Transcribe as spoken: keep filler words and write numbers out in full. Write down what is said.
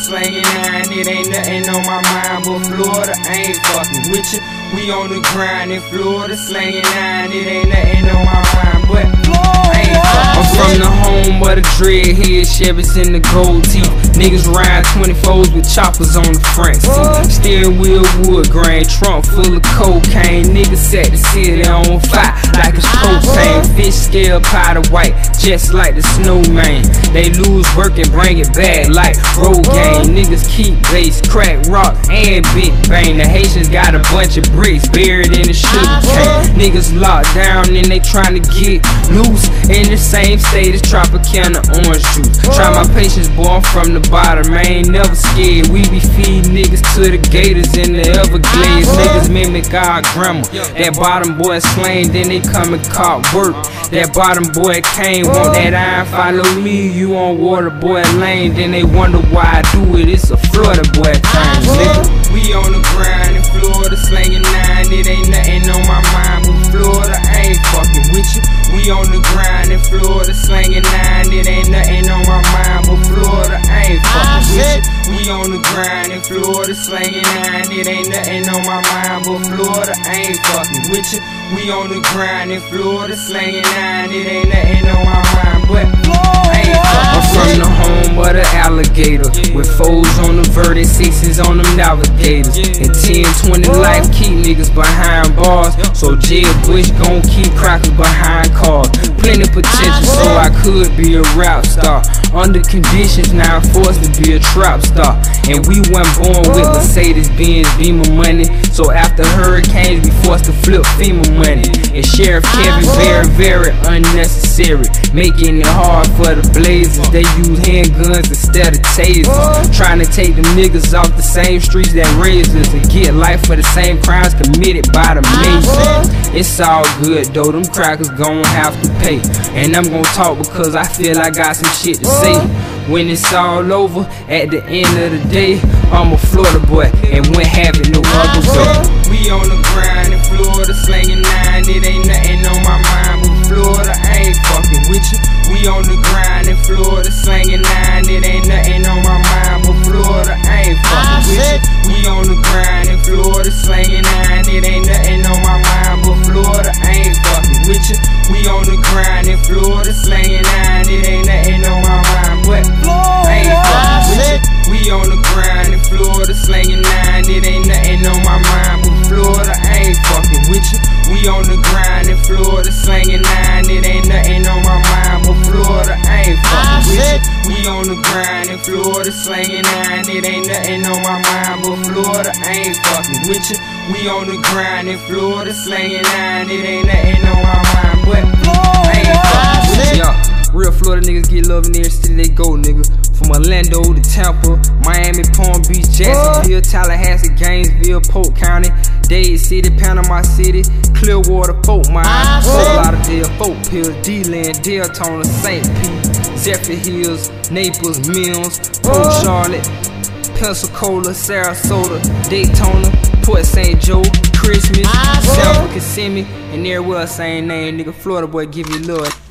slanging nine. It ain't nothing on my mind, but Florida ain't fucking with you. We on the grind in Florida, slanging nine. It ain't nothing on my mind, but I ain't fucking. I'm from the home of the dreadhead, Chevys in the gold teeth. Niggas ride twenty-fours with choppers on the front seat. Steering wheel wood grain, trunk full of cocaine. Niggas set the city on fire like it's propane. Fish scale powder white, just like the snowman. They lose work and bring it back like road game. Niggas keep bass, crack rock, and big bang. The Haitians got a bunch of bricks buried in the sugar cane. Niggas locked down and they tryna get loose in the same state as Tropicana orange juice. Try my patience, boy, I'm from the bottom, I ain't never scared. We be feeding niggas to the gators in the Everglades. Niggas mimic our grandma. That bottom boy slain, then they come and caught work. That bottom boy came, want that iron, follow me, you on water boy lane. Then they wonder why I do it, it's a Florida boy thing, nigga. We on the grind in Florida, slanging nine. It ain't nothing on my mind, but Florida ain't fucking with you. We on the grind in Florida, slanging nine. It ain't nothing on my mind, but Florida ain't fucking with you. We on the grind in Florida, slanging nine. It ain't nothing on my mind, but Florida ain't fucking with you. We on the grind in Florida, slanging nine. It ain't nothing on my mind, but I ain't fucking. I'm from the home of the alligator, with foes on the vert and sixes on them navigators. And ten, twenty life keep niggas behind bars, so Jeb Bush gon' keep crackers behind cars. Plenty potential, so I could be a rap star. Under conditions, now I'm forced to be a trap star. And we weren't born with Mercedes Benz Beamer money, so after hurricanes we forced to flip FEMA money. And Sheriff Kevin very, very unnecessary, making it hard for the blazers. They use handguns instead of tasers, trying to take them niggas off the same streets that raised us and get life for the same crimes committed by the Masons. It's all good though, them crackers gon' have to pay. And I'm gon' talk because I feel I got some shit to say. When it's all over, at the end of the day, I'm a Florida boy and won't have it no other way. We on the grind in Florida, slanging nine. It ain't nothing on my mind, but Florida ain't fucking with you. We on the grind in Florida, slanging nine. It ain't nothing on my mind, but Florida ain't fucking with you. We on the grind in Florida, slanging nine. It ain't nothing on my mind, but Florida ain't fucking with you. We on the grind in Florida, slanging nine. It ain't nothing on my mind, but I ain't fucking with you. We on the grind in Florida, slanging nine. It ain't nothing on my mind, but Florida ain't fucking with you. We on the grind in Florida, slanging nine. It ain't nothing on my mind, but Florida ain't fucking with you. We on the grind in Florida, slanging nine. It ain't nothing on my mind, but Florida ain't fucking with you. We on the grind in Florida, slanging nine. It ain't nothing on my mind, but I ain't fucking with you. Real Florida niggas get love in every city they go, nigga. From Orlando to Tampa, Miami, Palm Beach, Jacksonville, Tallahassee, Gainesville, Polk County, Dade City, Panama City, Clearwater, Fort Myers, Fort Lauderdale, Fort Pierce, D-Land, Daytona, Saint Pete, Zephyr Hills, Naples, Mills, Port Charlotte, Pensacola, Sarasota, Daytona, Port Saint Joe, Christmas, South Kissimmee, and everywhere same name, nigga. Florida boy give you love.